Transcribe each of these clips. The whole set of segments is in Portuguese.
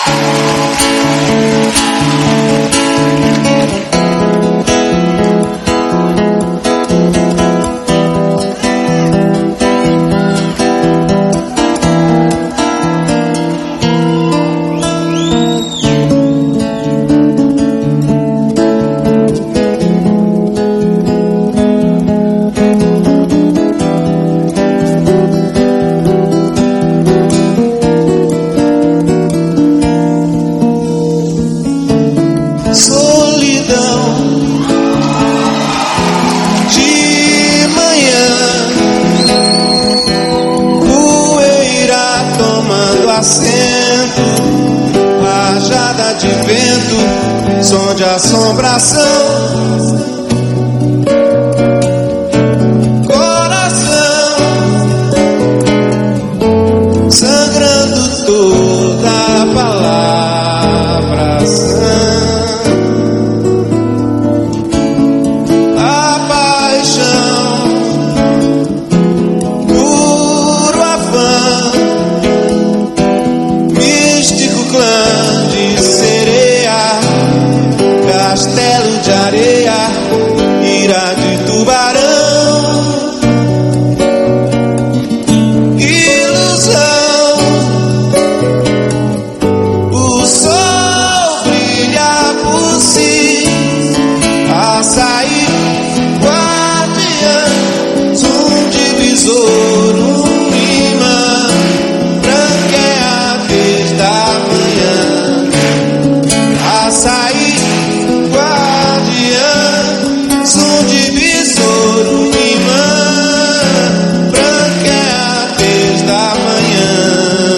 Rajada de vento, som de assombração. Coração sangrando toda a palavra sã. A paixão, puro afã, místico clã de sereia, castelo de areia, ira de tubarão. Ilusão, o sol brilha por si, açaí, guardiã, som de besouro, imã, branqueia a vez da manhã. Açaí, guardiã, som de besouro, imã, branqueia a vez da manhã.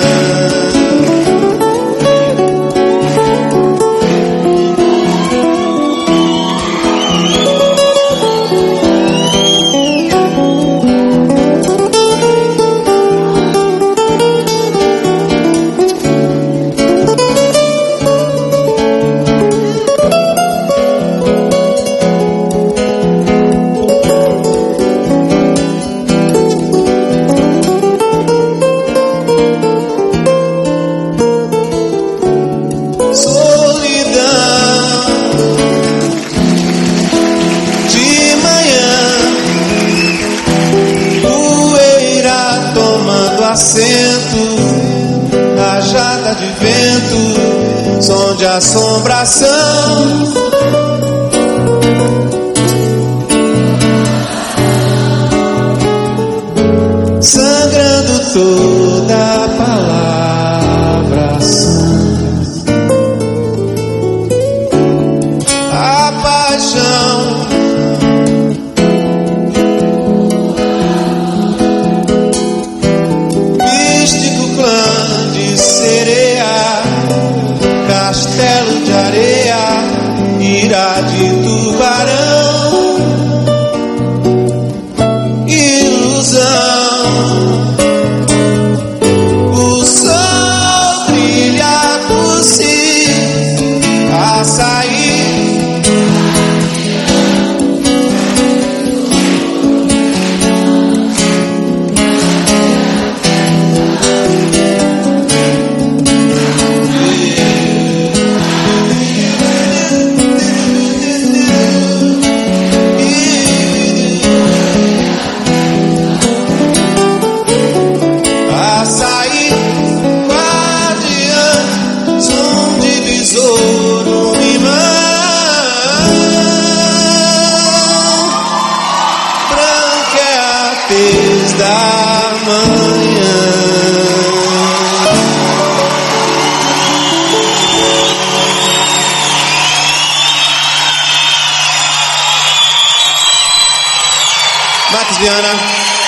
Assento, rajada de vento, som de assombração. Sangrando toda a palavra sã. A paixão, castelo de areia, ira de tubarão. Ilusão, o sol brilha por si, açaí, da manhã. Marcos Viana.